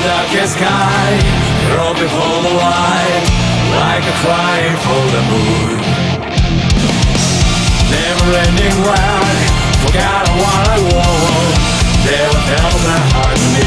darkest sky, throw before the light, like a crying for the moon. Never-ending rock, forgot what I want. Never felt my heart beat.